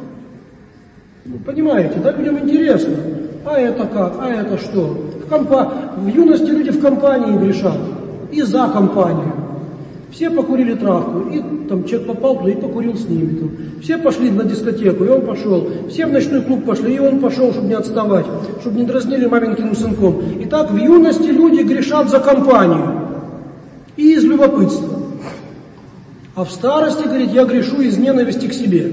Speaker 6: Ну, понимаете, да, людям интересно. А это как? А это что? В юности люди в компании грешат. И за компанию. Все покурили травку, и там человек попал туда и покурил с ними. Там. Все пошли на дискотеку, и он пошел. Все в ночной клуб пошли, и он пошел, чтобы не отставать, чтобы не дразнили маменькиным сынком. И так в юности люди грешат за компанию и из любопытства. А в старости, говорит, я грешу из ненависти к себе.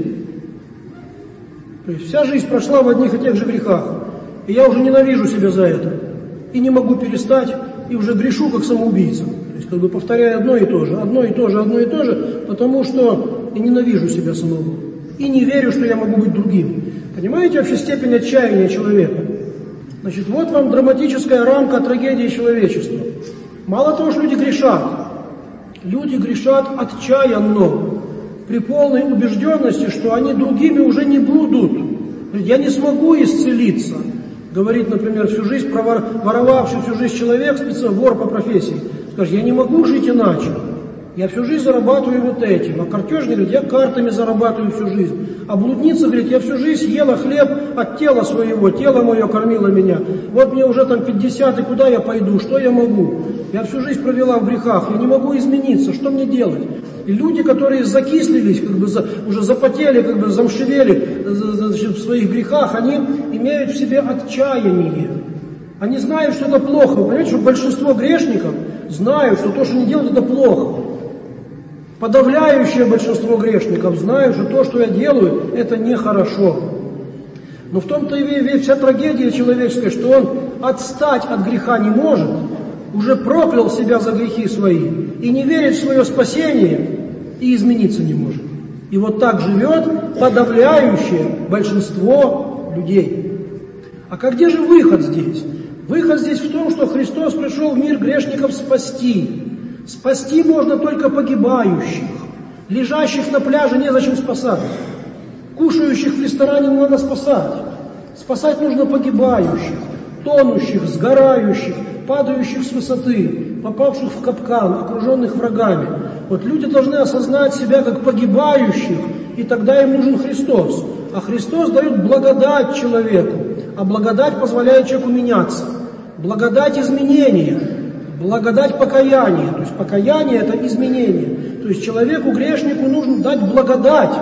Speaker 6: То есть вся жизнь прошла в одних и тех же грехах. И я уже ненавижу себя за это. И не могу перестать, и уже грешу как самоубийца. То есть как бы повторяю одно и то же, потому что я ненавижу себя самого. И не верю, что я могу быть другим. Понимаете вообще степень отчаяния человека? Значит, вот вам драматическая рамка трагедии человечества. Мало того, что люди грешат отчаянно, при полной убежденности, что они другими уже не будут. Я не смогу исцелиться. Говорит, например, всю жизнь воровавший всю жизнь человек, вор по профессии, скажет: я не могу жить иначе. Я всю жизнь зарабатываю вот этим. А картежник говорит: я картами зарабатываю всю жизнь. А блудница говорит: я всю жизнь ела хлеб от тела своего, тело мое кормило меня. Вот мне уже там 50, и куда я пойду, что я могу? Я всю жизнь провела в грехах, я не могу измениться, что мне делать? И люди, которые закислились, как бы уже запотели, как бы замшевели, значит, в своих грехах, они имеют в себе отчаяние. Они знают, что это плохо. Вы понимаете, что большинство грешников знают, что то, что они делают, это плохо. Подавляющее большинство грешников знают, что то, что я делаю, это нехорошо. Но в том-то и вся трагедия человеческая, что он отстать от греха не может, уже проклял себя за грехи свои, и не верит в свое спасение, и измениться не может. И вот так живет подавляющее большинство людей. А где же выход здесь? Выход здесь в том, что Христос пришел в мир грешников спасти. Спасти можно только погибающих. Лежащих на пляже незачем спасать. Кушающих в ресторане не надо спасать. Спасать нужно погибающих, тонущих, сгорающих, падающих с высоты, попавших в капкан, окруженных врагами. Вот люди должны осознать себя как погибающих, и тогда им нужен Христос. А Христос дает благодать человеку, а благодать позволяет человеку меняться. Благодать изменения, благодать покаяния. То есть покаяние – это изменение. То есть человеку, грешнику, нужно дать благодать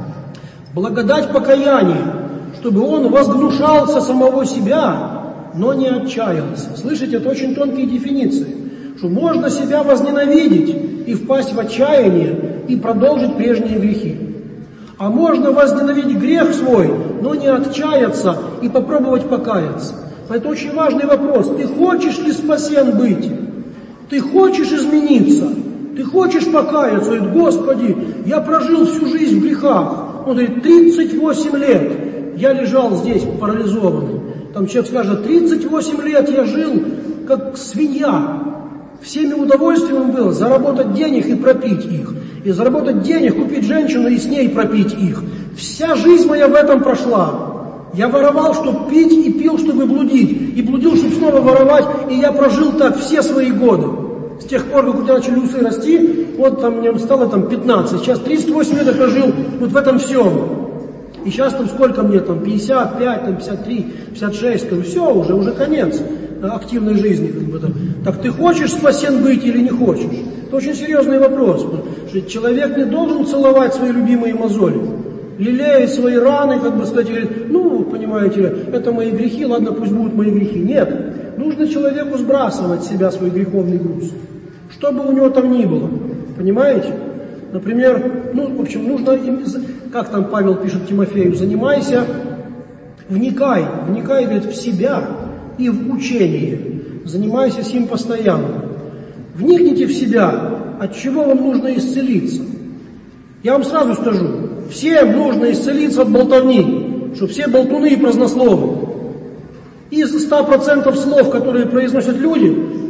Speaker 6: покаяния, чтобы он возгнушался самого себя, но не отчаялся. Слышите, это очень тонкие дефиниции. Что можно себя возненавидеть и впасть в отчаяние и продолжить прежние грехи. А можно возненавидеть грех свой, но не отчаяться и попробовать покаяться. Это очень важный вопрос. Ты хочешь ли спасен быть? Ты хочешь измениться? Ты хочешь покаяться? Говорит: Господи, я прожил всю жизнь в грехах. Он говорит: 38 лет я лежал здесь парализованный. Там человек скажет, 38 лет я жил как свинья. Всеми удовольствием было заработать денег и пропить их. И заработать денег, купить женщину и с ней пропить их. Вся жизнь моя в этом прошла. Я воровал, чтобы пить, и пил, чтобы блудить. И блудил, чтобы снова воровать. И я прожил так все свои годы. С тех пор, как у тебя начали усы расти, вот там мне стало 15. Сейчас 38 лет я прожил вот в этом всем. И сейчас там сколько мне, 55, 53, 56, все, уже конец активной жизни. Так ты хочешь спасен быть или не хочешь? Это очень серьезный вопрос. Потому что человек не должен целовать свои любимые мозоли, лелеять свои раны, сказать, понимаете ли, это мои грехи, ладно, пусть будут мои грехи. Нет, нужно человеку сбрасывать с себя свой греховный груз, что бы у него там ни было, понимаете? Например, нужно, как там Павел пишет Тимофею, занимайся, вникай, говорит, в себя и в учение, занимайся сим постоянно. Вникните в себя, от чего вам нужно исцелиться. Я вам сразу скажу, всем нужно исцелиться от болтовни, что все болтуны и празднословы. Из 100% слов, которые произносят люди,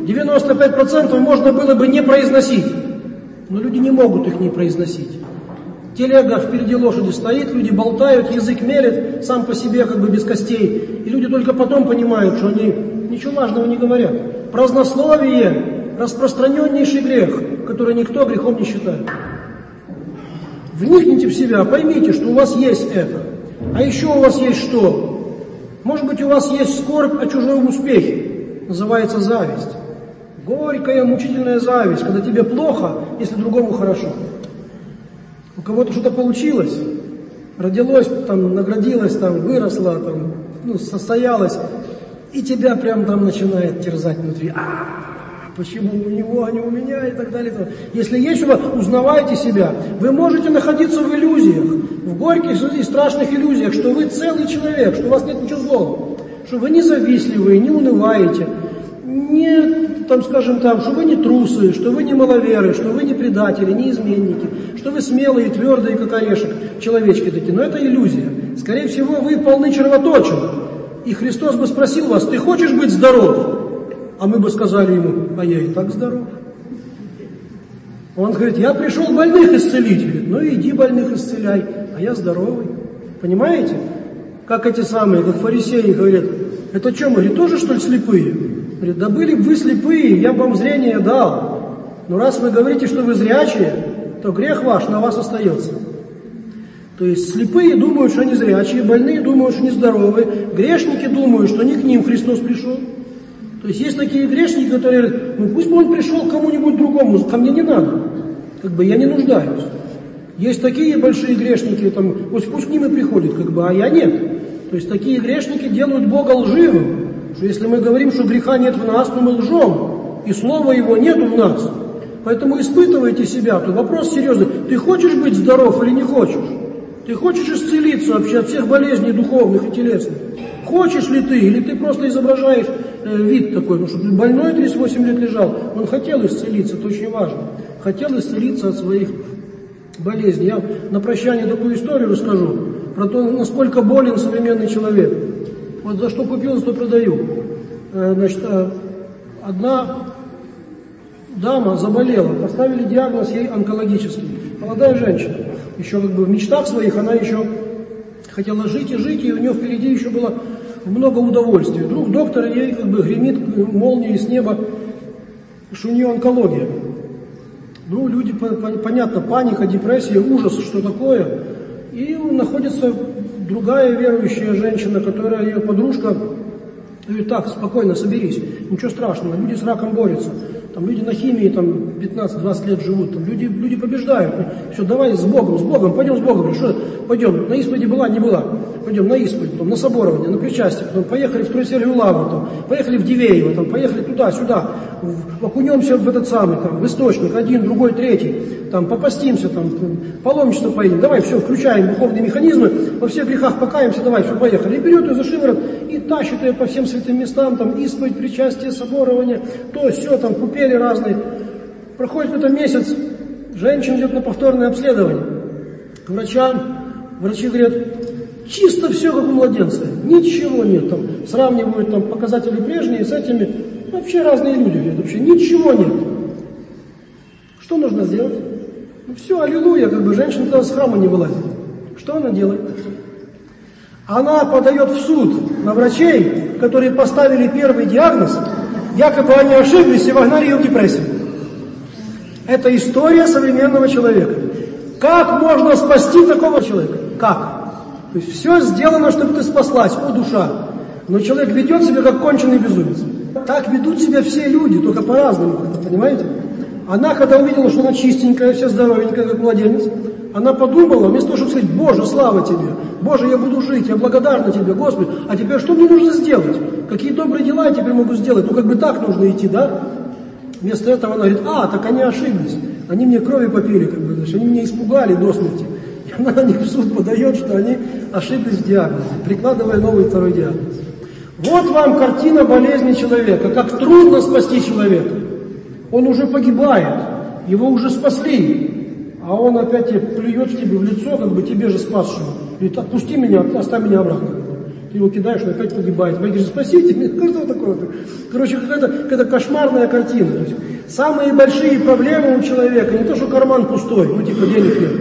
Speaker 6: 95% можно было бы не произносить. Но люди не могут их не произносить. Телега впереди лошади стоит, люди болтают, язык мелет, сам по себе без костей. И люди только потом понимают, что они ничего важного не говорят. Празднословие – распространеннейший грех, который никто грехом не считает. Вникните в себя, поймите, что у вас есть это. А еще у вас есть что? Может быть, у вас есть скорбь о чужом успехе. Называется зависть. Горькая, мучительная зависть, когда тебе плохо, если другому хорошо. У кого-то что-то получилось, родилось, наградилось, выросло, состоялось, и тебя прям начинает терзать внутри. Почему у него, а не у меня, и так далее. Если есть что, узнавайте себя. Вы можете находиться в иллюзиях, в горьких и страшных иллюзиях, что вы целый человек, что у вас нет ничего злого, что вы не завистливые, не унываете, что вы не трусы, что вы не маловеры, что вы не предатели, не изменники, что вы смелые, твердые, как орешек, человечки такие. Но это иллюзия. Скорее всего, вы полны червоточин. И Христос бы спросил вас, ты хочешь быть здоров? А мы бы сказали ему, а я и так здоров. Он говорит, я пришел больных исцелить. Говорит, иди больных исцеляй, а я здоровый. Понимаете? Как как фарисеи говорят, это что, мы говорит, тоже что ли слепые? Говорит, да были бы вы слепые, я бы вам зрение дал. Но раз вы говорите, что вы зрячие, то грех ваш на вас остается. То есть слепые думают, что они зрячие, больные думают, что они здоровые, грешники думают, что не к ним Христос пришел. То есть есть такие грешники, которые говорят, пусть бы он пришел к кому-нибудь другому, ко мне не надо, я не нуждаюсь. Есть такие большие грешники, пусть к ним и приходят, а я нет. То есть такие грешники делают Бога лживым, что если мы говорим, что греха нет в нас, то мы лжем, и слова его нету в нас. Поэтому испытывайте себя, то вопрос серьезный, ты хочешь быть здоров или не хочешь? Ты хочешь исцелиться вообще от всех болезней духовных и телесных? Хочешь ли ты, или ты просто изображаешь вид такой, что ты больной 38 лет лежал, он хотел исцелиться, это очень важно, хотел исцелиться от своих болезней. Я на прощание такую историю расскажу, про то, насколько болен современный человек. Вот за что купил, за что продаю. Одна дама заболела, поставили диагноз ей онкологический, молодая женщина, еще в мечтах своих она еще хотела жить, и у нее впереди еще было много удовольствий. Вдруг доктор ей гремит молнией с неба, что у нее онкология. Люди, понятно, паника, депрессия, ужас, что такое. И находится другая верующая женщина, которая ее подружка, говорит, так, спокойно, соберись, ничего страшного, люди с раком борются. Люди на химии 15-20 лет живут, люди побеждают. Все, давай с Богом, пойдем с Богом. Что, пойдем, на исповеди была, не была. Пойдем на исповедь, потом на соборование, на причастие, потом поехали в Троицерковую лавру, поехали в Дивеево, поехали туда-сюда, окунемся в в источник, один, другой, третий, попастимся, паломничество поедем. Давай, все, включаем духовные механизмы, во всех грехах покаемся, давай, все, поехали. И берет ее за шиворот и тащит ее по всем святым местам, исповедь, причастие, соборование, то, все, купели разные. Проходит какой-то месяц, женщина идет на повторное обследование к врачам. Врачи говорят, чисто все как у младенца. Ничего нет. Там сравнивают там, показатели прежние с этими. Вообще разные люди. Вообще ничего нет. Что нужно сделать? Ну все, аллилуйя, как бы женщина тогда с храма не вылазит. Что она делает? Она подает в суд на врачей, которые поставили первый диагноз, якобы они ошиблись и вогнали ее в депрессию. Это история современного человека. Как можно спасти такого человека? Как? То есть все сделано, чтобы ты спаслась, о душа. Но человек ведет себя как конченый безумец. Так ведут себя все люди, только по-разному, понимаете? Она, когда увидела, что она чистенькая, вся здоровенькая, как младенец, она подумала, вместо того, чтобы сказать: Боже, слава Тебе, Боже, я буду жить, я благодарна Тебе, Господи, а теперь что мне нужно сделать? Какие добрые дела я теперь могу сделать? Ну, как бы так нужно идти, да? Вместо этого она говорит: так они ошиблись, они мне крови попили, как бы, значит, они меня испугали до смерти. И она на них в суд подает, что они ошиблись в диагнозе, прикладывая новый второй диагноз. Вот вам картина болезни человека, как трудно спасти человека. Он уже погибает, его уже спасли, а он опять тебе плюет тебе в лицо, как бы тебе же спасшему. Говорит: отпусти меня, оставь меня обратно. Ты его кидаешь, он опять погибает. Вы говорите: спасите меня, что такое? Короче, какая-то кошмарная картина. То есть, самые большие проблемы у человека не то, что карман пустой, ну типа денег нет.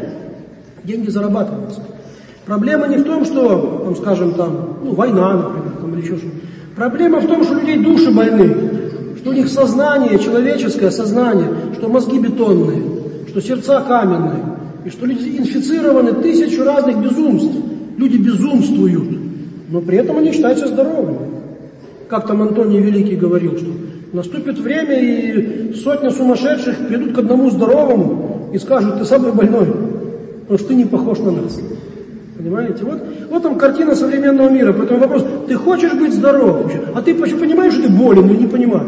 Speaker 6: Деньги зарабатываются. Проблема не в том, что, там, скажем, война, например, или еще что-то. Проблема в том, что у людей души больны, что у них сознание, человеческое сознание, что мозги бетонные, что сердца каменные, и что люди инфицированы 1000 разных безумств. Люди безумствуют, но при этом они считаются здоровыми. Как там Антоний Великий говорил, что наступит время, и 100 сумасшедших придут к одному здоровому и скажут: ты самый больной, потому что ты не похож на нас. Понимаете? Вот там картина современного мира. Поэтому вопрос: ты хочешь быть здоров вообще? А ты понимаешь, что ты болен, но не понимаешь.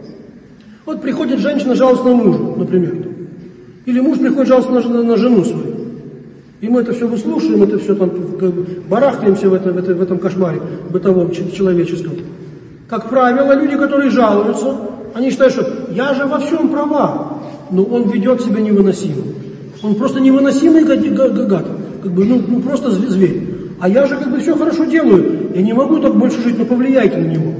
Speaker 6: Вот приходит женщина жаловаться на мужа, например. Или муж приходит жаловаться на жену свою. И мы это все выслушиваем, это все там барахтаемся в этом кошмаре бытовом, человеческом. Как правило, люди, которые жалуются, они считают, что я же во всем права, но он ведет себя невыносимо. Он просто невыносимый гад, как бы, просто зверь. А я же как бы все хорошо делаю, я не могу так больше жить, но повлияйте на него.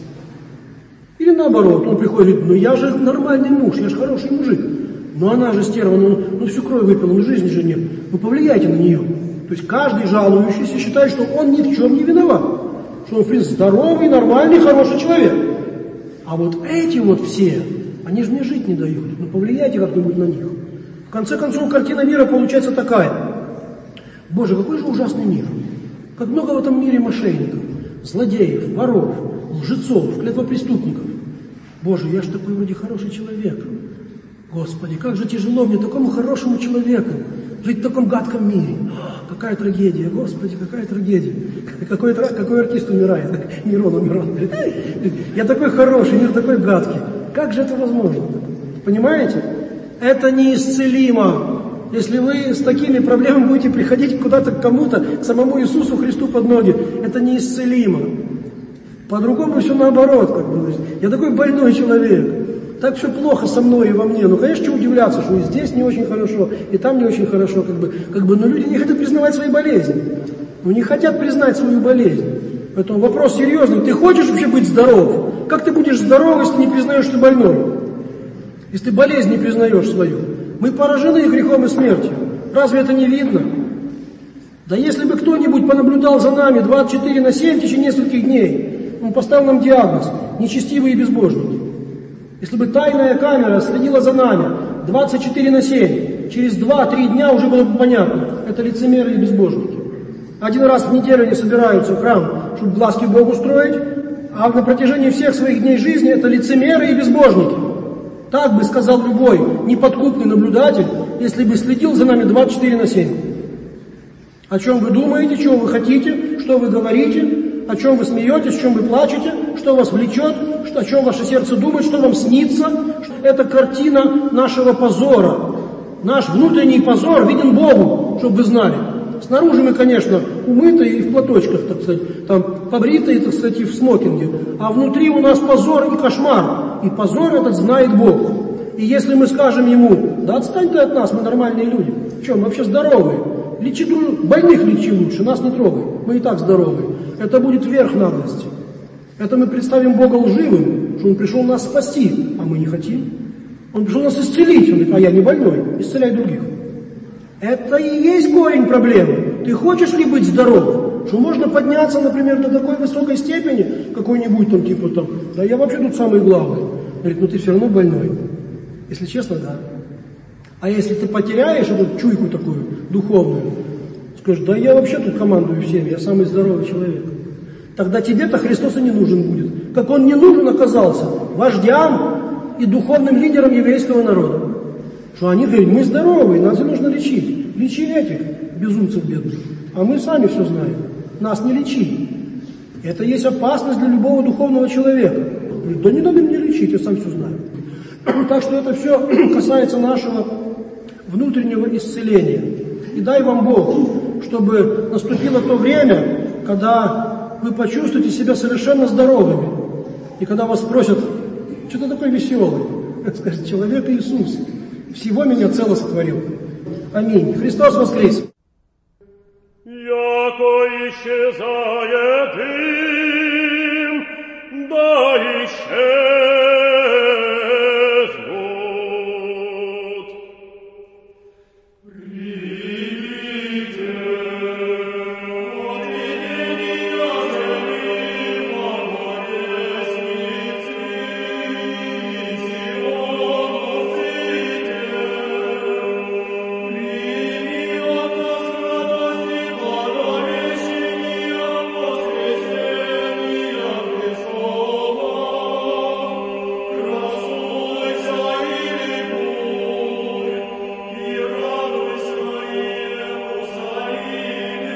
Speaker 6: Или наоборот, он приходит и говорит: я же нормальный муж, я же хороший мужик. Но она же стерва, всю кровь выпила, жизни же нет. Повлияйте на нее. То есть каждый жалующийся считает, что он ни в чем не виноват. Что он, в принципе, здоровый, нормальный, хороший человек. А вот эти вот все, они же мне жить не дают. Повлияйте как-нибудь на них. В конце концов, картина мира получается такая: Боже, какой же ужасный мир. Как много в этом мире мошенников, злодеев, воров, лжецов, клятвопреступников. Боже, я же такой вроде хороший человек. Господи, как же тяжело мне, такому хорошему человеку, жить в таком гадком мире. Какая трагедия, Господи, какая трагедия. Какой артист умирает, как Мирон. Я такой хороший, мир такой гадкий. Как же это возможно? Понимаете? Это неисцелимо. Если вы с такими проблемами будете приходить куда-то к кому-то, к самому Иисусу Христу под ноги, это неисцелимо. По-другому все наоборот, как бы. Я такой больной человек. Так все плохо со мной и во мне. Конечно, что удивляться, что и здесь не очень хорошо, и там не очень хорошо, но люди не хотят признавать свои болезни. Не хотят признать свою болезнь. Поэтому вопрос серьезный. Ты хочешь вообще быть здоров? Как ты будешь здоров, если не признаешь, что ты больной? Если ты болезнь не признаешь свою? Мы поражены грехом и смертью. Разве это не видно? Да если бы кто-нибудь понаблюдал за нами 24/7 в течение нескольких дней, он поставил нам диагноз: нечестивые и безбожники. Если бы тайная камера следила за нами 24/7, через 2-3 дня уже было бы понятно: это лицемеры и безбожники. Один раз в неделю они собираются в храм, чтобы глазки Богу строить, а на протяжении всех своих дней жизни это лицемеры и безбожники. Так бы сказал любой неподкупный наблюдатель, если бы следил за нами 24/7. О чем вы думаете, чего вы хотите, что вы говорите, о чем вы смеетесь, о чем вы плачете, что вас влечет, о чем ваше сердце думает, что вам снится. Это картина нашего позора. Наш внутренний позор виден Богу, чтобы вы знали. Снаружи мы, конечно, умытые и в платочках, так сказать, там побритые, так сказать, и в смокинге. А внутри у нас позор и кошмар. И позор этот знает Бог. И если мы скажем ему: да отстань ты от нас, мы нормальные люди. Что, мы вообще здоровые. Лечи больных, лечи лучше, нас не трогай, мы и так здоровы. Это будет верх наглости. Это мы представим Бога лживым, что Он пришел нас спасти, а мы не хотим. Он пришел нас исцелить, Он говорит, а я не больной, исцеляй других. Это и есть корень проблемы. Ты хочешь ли быть здоров? Что можно подняться, например, до такой высокой степени, какой-нибудь там, типа там, да я вообще тут самый главный. Говорит, ну ты все равно больной. Если честно, да. А если ты потеряешь эту чуйку такую духовную, скажешь, да я вообще тут командую всем, я самый здоровый человек. Тогда тебе-то Христос и не нужен будет. Как Он не нужен оказался вождям и духовным лидерам еврейского народа. Что они говорят, мы здоровые, нас и нужно лечить. Лечи этих безумцев бедных. А мы сами все знаем. Нас не лечи. Это есть опасность для любого духовного человека. Говорит, да не надо мне лечить, я сам все знаю. Так что это все касается нашего внутреннего исцеления. И дай вам Бог, чтобы наступило то время, когда вы почувствуете себя совершенно здоровыми. И когда вас спросят, что ты такой веселый? Скажет, человек Иисус всего меня цело сотворил. Аминь. Христос воскрес!
Speaker 7: Яко исчезает дым, да исчезнут. Примите от видения невидимого десницы, Сиону ците. Прими от нас радость и благовещения воскресения Христова. Красуйся и ликуй, и радуйся, Иерусалиме.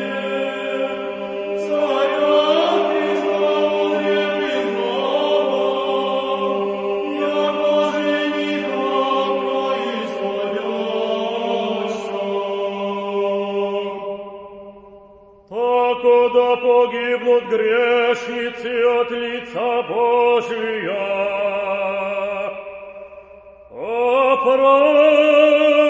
Speaker 7: Царя Христа узрели снова, яко жениха происходяща. Покуда погибнут грешницы от лица Божия, а